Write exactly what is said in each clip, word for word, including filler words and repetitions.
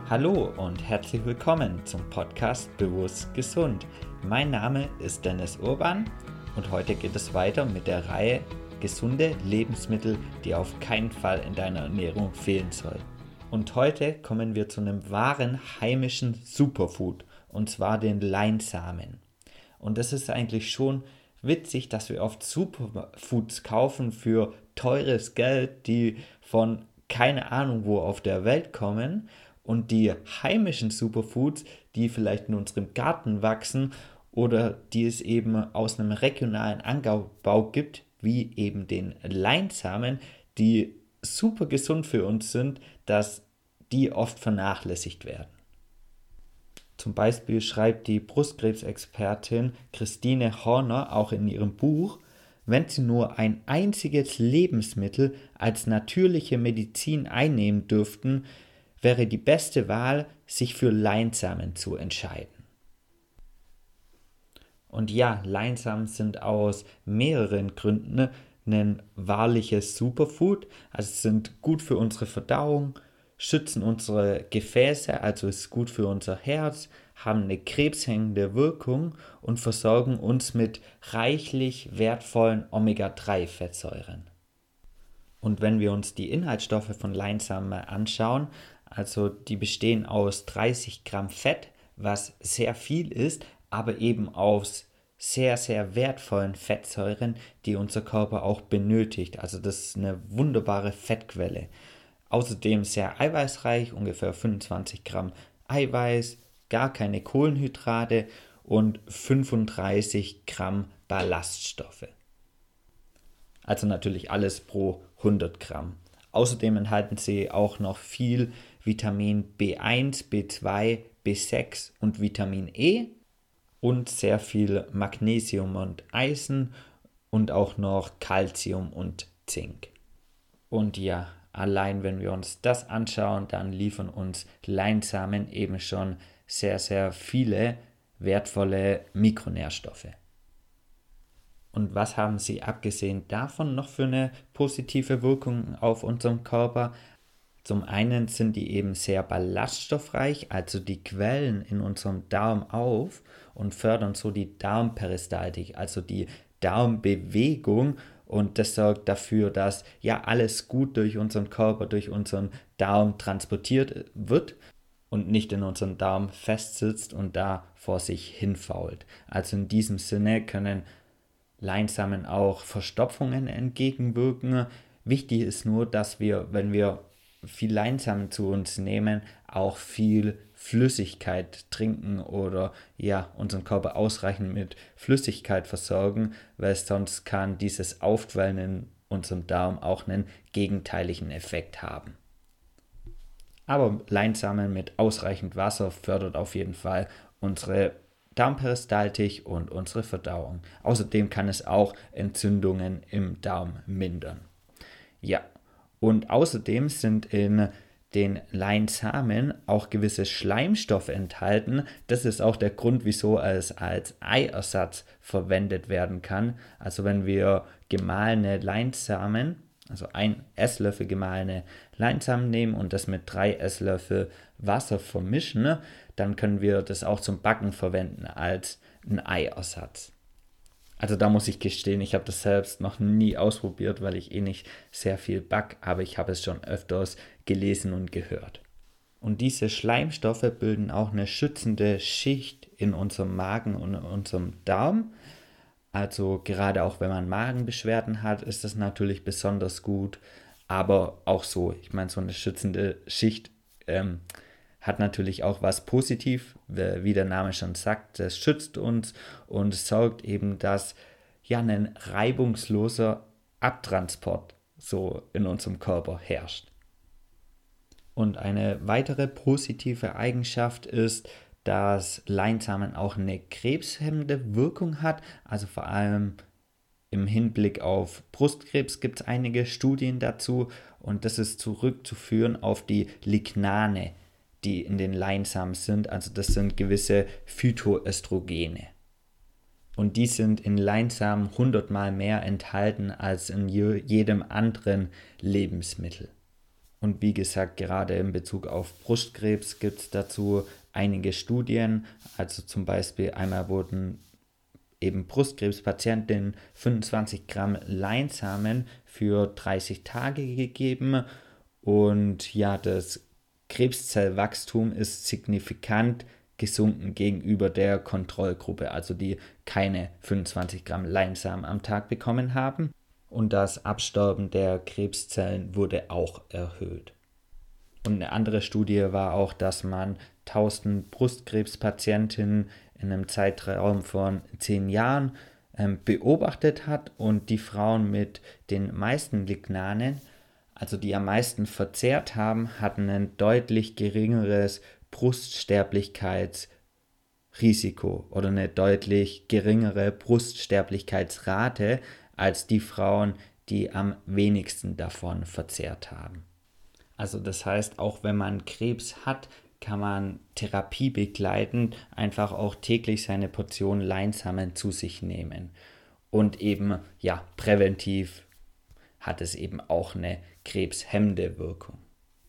Hallo und herzlich willkommen zum Podcast Bewusst Gesund. Mein Name ist Dennis Urban und heute geht es weiter mit der Reihe Gesunde Lebensmittel, die auf keinen Fall in deiner Ernährung fehlen sollen. Und heute kommen wir zu einem wahren heimischen Superfood, und zwar den Leinsamen. Und das ist eigentlich schon witzig, dass wir oft Superfoods kaufen für teures Geld, die von keine Ahnung wo auf der Welt kommen, und die heimischen Superfoods, die vielleicht in unserem Garten wachsen oder die es eben aus einem regionalen Anbau gibt, wie eben den Leinsamen, die super gesund für uns sind, dass die oft vernachlässigt werden. Zum Beispiel schreibt die Brustkrebsexpertin Christine Horner auch in ihrem Buch, wenn Sie nur ein einziges Lebensmittel als natürliche Medizin einnehmen dürften, wäre die beste Wahl, sich für Leinsamen zu entscheiden. Und ja, Leinsamen sind aus mehreren Gründen ein wahrliches Superfood. Also sind gut für unsere Verdauung, schützen unsere Gefäße, also ist gut für unser Herz, haben eine krebshemmende Wirkung und versorgen uns mit reichlich wertvollen Omega drei Fettsäuren. Und wenn wir uns die Inhaltsstoffe von Leinsamen anschauen, also die bestehen aus dreißig Gramm Fett, was sehr viel ist, aber eben aus sehr, sehr wertvollen Fettsäuren, die unser Körper auch benötigt. Also das ist eine wunderbare Fettquelle. Außerdem sehr eiweißreich, ungefähr fünfundzwanzig Gramm Eiweiß, gar keine Kohlenhydrate und fünfunddreißig Gramm Ballaststoffe. Also natürlich alles pro hundert Gramm. Außerdem enthalten sie auch noch viel Vitamin B eins, B zwei, B sechs und Vitamin E und sehr viel Magnesium und Eisen und auch noch Calcium und Zink. Und ja, allein wenn wir uns das anschauen, dann liefern uns Leinsamen eben schon sehr, sehr viele wertvolle Mikronährstoffe. Und was haben sie abgesehen davon noch für eine positive Wirkung auf unseren Körper? Zum einen sind die eben sehr ballaststoffreich, also die quellen in unserem Darm auf und fördern so die Darmperistaltik, also die Darmbewegung, und das sorgt dafür, dass ja alles gut durch unseren Körper, durch unseren Darm transportiert wird und nicht in unserem Darm festsitzt und da vor sich hinfault. Also in diesem Sinne können Leinsamen auch Verstopfungen entgegenwirken. Wichtig ist nur, dass wir, wenn wir viel Leinsamen zu uns nehmen, auch viel Flüssigkeit trinken oder ja, unseren Körper ausreichend mit Flüssigkeit versorgen, weil sonst kann dieses Aufquellen in unserem Darm auch einen gegenteiligen Effekt haben. Aber Leinsamen mit ausreichend Wasser fördert auf jeden Fall unsere Darmperistaltik und unsere Verdauung. Außerdem kann es auch Entzündungen im Darm mindern. Ja, und außerdem sind in den Leinsamen auch gewisse Schleimstoffe enthalten. Das ist auch der Grund, wieso es als Eiersatz verwendet werden kann. Also wenn wir gemahlene Leinsamen, also ein Esslöffel gemahlene Leinsamen nehmen und das mit drei Esslöffel Wasser vermischen, dann können wir das auch zum Backen verwenden als einen Eiersatz. Also da muss ich gestehen, ich habe das selbst noch nie ausprobiert, weil ich eh nicht sehr viel back, aber ich habe es schon öfters gelesen und gehört. Und diese Schleimstoffe bilden auch eine schützende Schicht in unserem Magen und in unserem Darm. Also gerade auch wenn man Magenbeschwerden hat, ist das natürlich besonders gut. Aber auch so, ich meine, so eine schützende Schicht ähm, hat natürlich auch was positiv, wie der Name schon sagt, es schützt uns und sorgt eben, dass ja ein reibungsloser Abtransport so in unserem Körper herrscht. Und eine weitere positive Eigenschaft ist, dass Leinsamen auch eine krebshemmende Wirkung hat, also vor allem im Hinblick auf Brustkrebs gibt es einige Studien dazu, und das ist zurückzuführen auf die Lignane, die in den Leinsamen sind, also das sind gewisse Phytoöstrogene. Und die sind in Leinsamen hundertmal mehr enthalten als in jedem anderen Lebensmittel. Und wie gesagt, gerade in Bezug auf Brustkrebs gibt es dazu einige Studien. Also zum Beispiel einmal wurden eben Brustkrebspatientinnen fünfundzwanzig Gramm Leinsamen für dreißig Tage gegeben. Und ja, das Krebszellwachstum ist signifikant gesunken gegenüber der Kontrollgruppe, also die keine fünfundzwanzig Gramm Leinsamen am Tag bekommen haben. Und das Absterben der Krebszellen wurde auch erhöht. Und eine andere Studie war auch, dass man tausend Brustkrebspatientinnen in einem Zeitraum von zehn Jahren ähm, beobachtet hat und die Frauen mit den meisten Lignanen, also die am meisten verzehrt haben, hatten ein deutlich geringeres Bruststerblichkeitsrisiko oder eine deutlich geringere Bruststerblichkeitsrate als die Frauen, die am wenigsten davon verzehrt haben. Also das heißt, auch wenn man Krebs hat, kann man therapiebegleitend einfach auch täglich seine Portion Leinsamen zu sich nehmen. Und eben, ja, präventiv hat es eben auch eine krebshemmende Wirkung.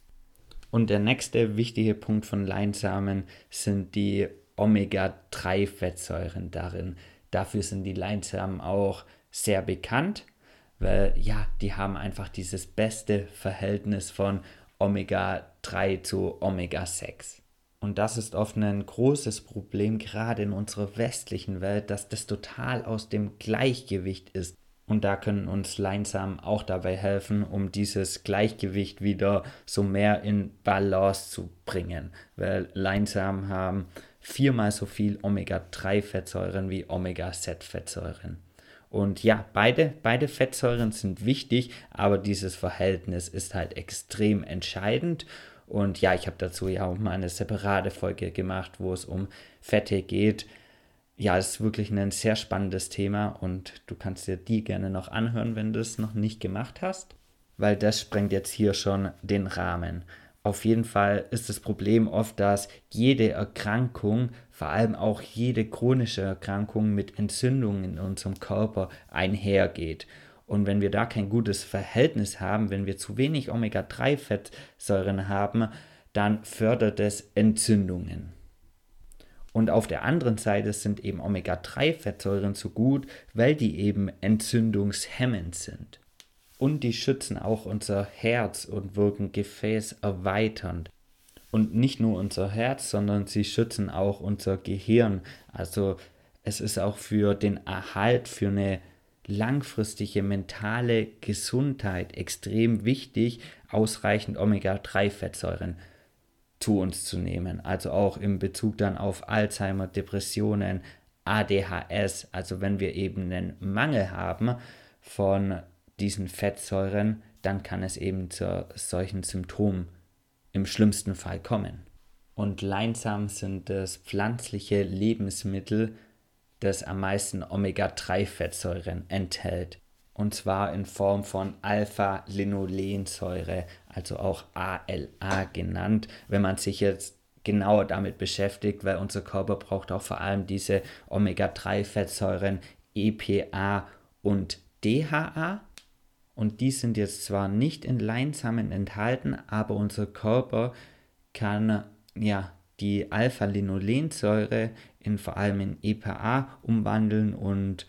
Und der nächste wichtige Punkt von Leinsamen sind die Omega drei Fettsäuren darin. Dafür sind die Leinsamen auch sehr bekannt, weil ja, die haben einfach dieses beste Verhältnis von Omega drei zu Omega sechs. Und das ist oft ein großes Problem, gerade in unserer westlichen Welt, dass das total aus dem Gleichgewicht ist. Und da können uns Leinsamen auch dabei helfen, um dieses Gleichgewicht wieder so mehr in Balance zu bringen. Weil Leinsamen haben viermal so viel Omega drei Fettsäuren wie Omega sechs Fettsäuren. Und ja, beide, beide Fettsäuren sind wichtig, aber dieses Verhältnis ist halt extrem entscheidend. Und ja, ich habe dazu ja auch mal eine separate Folge gemacht, wo es um Fette geht. Ja, es ist wirklich ein sehr spannendes Thema und du kannst dir die gerne noch anhören, wenn du es noch nicht gemacht hast, weil das sprengt jetzt hier schon den Rahmen. Auf jeden Fall ist das Problem oft, dass jede Erkrankung, vor allem auch jede chronische Erkrankung mit Entzündungen in unserem Körper einhergeht. Und wenn wir da kein gutes Verhältnis haben, wenn wir zu wenig Omega drei Fettsäuren haben, dann fördert es Entzündungen. Und auf der anderen Seite sind eben Omega drei Fettsäuren so gut, weil die eben entzündungshemmend sind. Und die schützen auch unser Herz und wirken gefäßerweiternd. Und nicht nur unser Herz, sondern sie schützen auch unser Gehirn. Also es ist auch für den Erhalt, für eine langfristige mentale Gesundheit extrem wichtig, ausreichend Omega drei Fettsäuren zu uns zu nehmen. Also auch in Bezug dann auf Alzheimer, Depressionen, A D H S. Also wenn wir eben einen Mangel haben von diesen Fettsäuren, dann kann es eben zu solchen Symptomen im schlimmsten Fall kommen. Und Leinsamen sind das pflanzliche Lebensmittel, das am meisten Omega drei Fettsäuren enthält. Und zwar in Form von Alpha-Linolensäure, also auch A L A genannt, wenn man sich jetzt genauer damit beschäftigt, weil unser Körper braucht auch vor allem diese Omega drei Fettsäuren E P A und D H A. Und die sind jetzt zwar nicht in Leinsamen enthalten, aber unser Körper kann ja die Alpha-Linolensäure in vor allem in E P A umwandeln und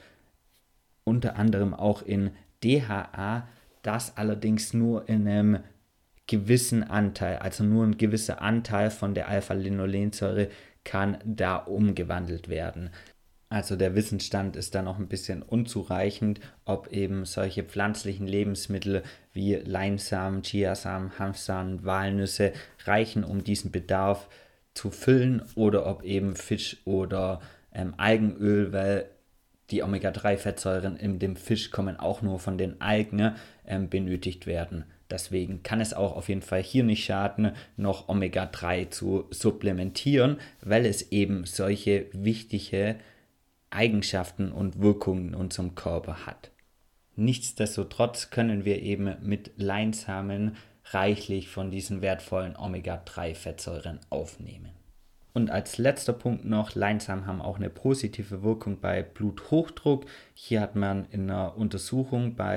unter anderem auch in D H A, das allerdings nur in einem gewissen Anteil, also nur ein gewisser Anteil von der Alpha-Linolensäure kann da umgewandelt werden. Also der Wissensstand ist da noch ein bisschen unzureichend, ob eben solche pflanzlichen Lebensmittel wie Leinsamen, Chiasamen, Hanfsamen, Walnüsse reichen, um diesen Bedarf zu füllen, oder ob eben Fisch oder ähm, Algenöl, weil die Omega drei Fettsäuren in dem Fisch kommen auch nur von den Algen, ähm, benötigt werden. Deswegen kann es auch auf jeden Fall hier nicht schaden, noch Omega drei zu supplementieren, weil es eben solche wichtige Eigenschaften und Wirkungen in unserem Körper hat. Nichtsdestotrotz können wir eben mit Leinsamen reichlich von diesen wertvollen Omega drei Fettsäuren aufnehmen. Und als letzter Punkt noch, Leinsamen haben auch eine positive Wirkung bei Bluthochdruck. Hier hat man in einer Untersuchung bei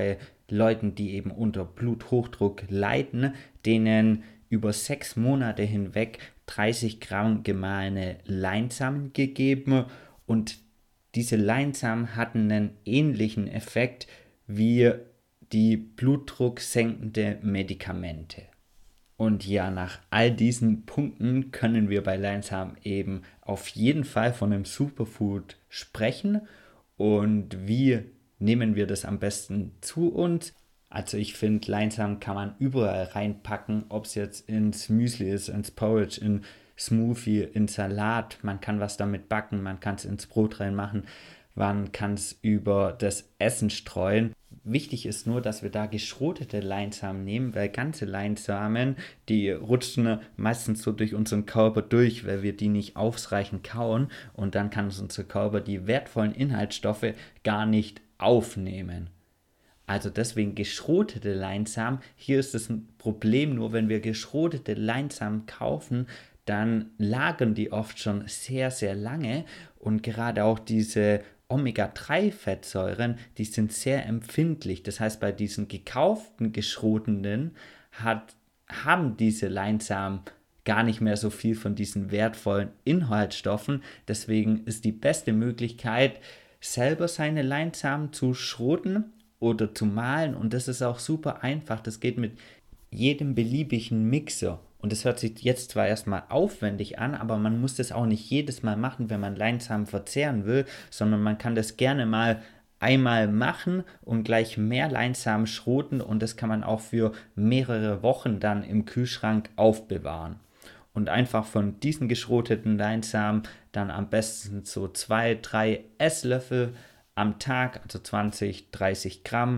Leuten, die eben unter Bluthochdruck leiden, denen über sechs Monate hinweg dreißig Gramm gemahlene Leinsamen gegeben und diese Leinsamen hatten einen ähnlichen Effekt wie die blutdrucksenkende Medikamente. Und ja, nach all diesen Punkten können wir bei Leinsamen eben auf jeden Fall von einem Superfood sprechen. Und wie nehmen wir das am besten zu uns? Also ich finde, Leinsamen kann man überall reinpacken, ob es jetzt ins Müsli ist, ins Porridge, in Smoothie, in Salat. Man kann was damit backen, man kann es ins Brot reinmachen, man kann es über das Essen streuen. Wichtig ist nur, dass wir da geschrotete Leinsamen nehmen, weil ganze Leinsamen, die rutschen meistens so durch unseren Körper durch, weil wir die nicht ausreichend kauen und dann kann unser Körper die wertvollen Inhaltsstoffe gar nicht aufnehmen. Also deswegen geschrotete Leinsamen. Hier ist es ein Problem, nur wenn wir geschrotete Leinsamen kaufen, dann lagern die oft schon sehr, sehr lange und gerade auch diese Omega drei Fettsäuren, die sind sehr empfindlich. Das heißt, bei diesen gekauften geschrotenen hat, haben diese Leinsamen gar nicht mehr so viel von diesen wertvollen Inhaltsstoffen. Deswegen ist die beste Möglichkeit, selber seine Leinsamen zu schroten oder zu mahlen. Und das ist auch super einfach. Das geht mit jedem beliebigen Mixer. Und das hört sich jetzt zwar erstmal aufwendig an, aber man muss das auch nicht jedes Mal machen, wenn man Leinsamen verzehren will, sondern man kann das gerne mal einmal machen und gleich mehr Leinsamen schroten und das kann man auch für mehrere Wochen dann im Kühlschrank aufbewahren. Und einfach von diesen geschroteten Leinsamen dann am besten so zwei, drei Esslöffel am Tag, also zwanzig, dreißig Gramm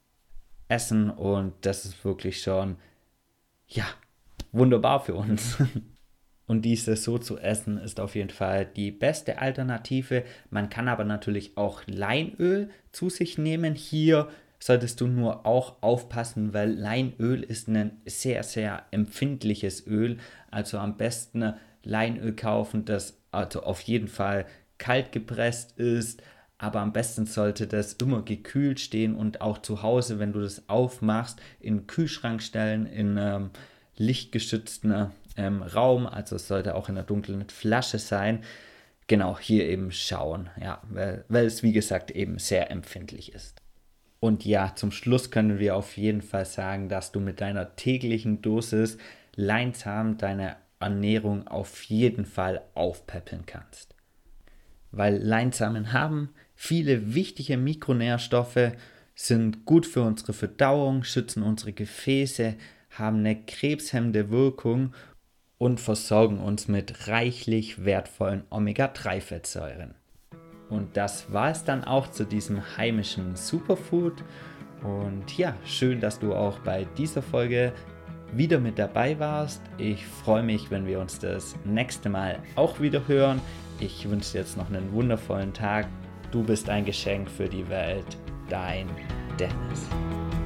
essen und das ist wirklich schon, ja, wunderbar für uns. Und diese so zu essen ist auf jeden Fall die beste Alternative. Man kann aber natürlich auch Leinöl zu sich nehmen. Hier solltest du nur auch aufpassen, weil Leinöl ist ein sehr, sehr empfindliches Öl. Also am besten Leinöl kaufen, das also auf jeden Fall kalt gepresst ist. Aber am besten sollte das immer gekühlt stehen und auch zu Hause, wenn du das aufmachst, in den Kühlschrank stellen, in ähm, lichtgeschützten ähm, Raum, also es sollte auch in einer dunklen Flasche sein. Genau, hier eben schauen, ja, weil, weil es wie gesagt eben sehr empfindlich ist. Und ja, zum Schluss können wir auf jeden Fall sagen, dass du mit deiner täglichen Dosis Leinsamen deine Ernährung auf jeden Fall aufpäppeln kannst. Weil Leinsamen haben viele wichtige Mikronährstoffe, sind gut für unsere Verdauung, schützen unsere Gefäße, haben eine krebshemmende Wirkung und versorgen uns mit reichlich wertvollen Omega drei Fettsäuren. Und das war es dann auch zu diesem heimischen Superfood. Und ja, schön, dass du auch bei dieser Folge wieder mit dabei warst. Ich freue mich, wenn wir uns das nächste Mal auch wieder hören. Ich wünsche dir jetzt noch einen wundervollen Tag. Du bist ein Geschenk für die Welt. Dein Dennis.